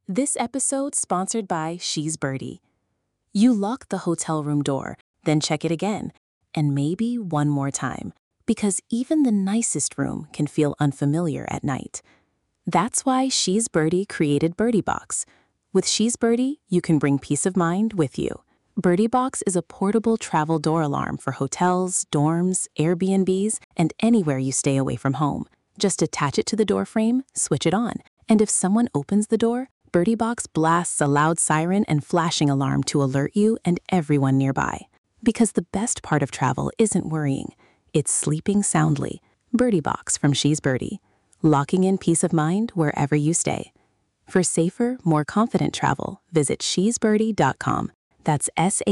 This episode sponsored by She's Birdie. You lock the hotel room door, then check it again, and maybe one more time, because even the nicest room can feel unfamiliar at night. That's why She's Birdie created Birdie Box. With She's Birdie, you can bring peace of mind with you. Birdie Box is a portable travel door alarm for hotels, dorms, Airbnbs, and anywhere you stay away from home. Just attach it to the door frame, switch it on, and if someone opens the door, Birdie Box blasts a loud siren and flashing alarm to alert you and everyone nearby. Because the best part of travel isn't worrying, it's sleeping soundly. Birdie Box from She's Birdie, locking in peace of mind wherever you stay. For safer, more confident travel, visit shesbirdie.com. That's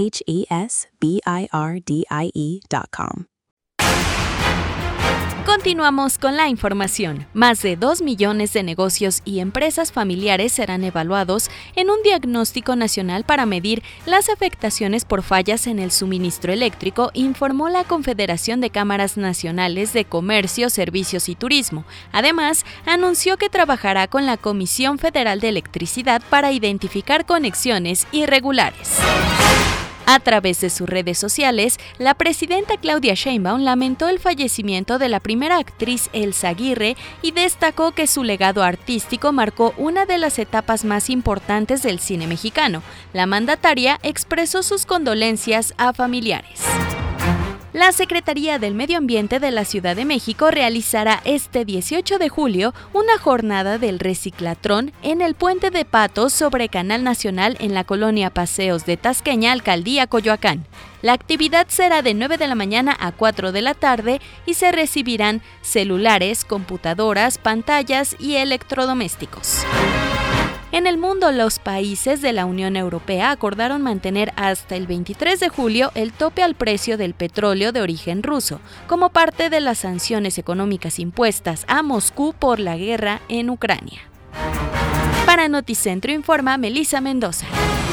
SHESBIRDIE.com. Continuamos con la información. Más de 2 millones de negocios y empresas familiares serán evaluados en un diagnóstico nacional para medir las afectaciones por fallas en el suministro eléctrico, informó la Confederación de Cámaras Nacionales de Comercio, Servicios y Turismo. Además, anunció que trabajará con la Comisión Federal de Electricidad para identificar conexiones irregulares. A través de sus redes sociales, la presidenta Claudia Sheinbaum lamentó el fallecimiento de la primera actriz Elsa Aguirre y destacó que su legado artístico marcó una de las etapas más importantes del cine mexicano. La mandataria expresó sus condolencias a familiares. La Secretaría del Medio Ambiente de la Ciudad de México realizará este 18 de julio una jornada del reciclatrón en el Puente de Patos sobre Canal Nacional en la colonia Paseos de Tasqueña, Alcaldía Coyoacán. La actividad será de 9 de la mañana a 4 de la tarde y se recibirán celulares, computadoras, pantallas y electrodomésticos. En el mundo, los países de la Unión Europea acordaron mantener hasta el 23 de julio el tope al precio del petróleo de origen ruso, como parte de las sanciones económicas impuestas a Moscú por la guerra en Ucrania. Para Noticentro informa Melissa Mendoza.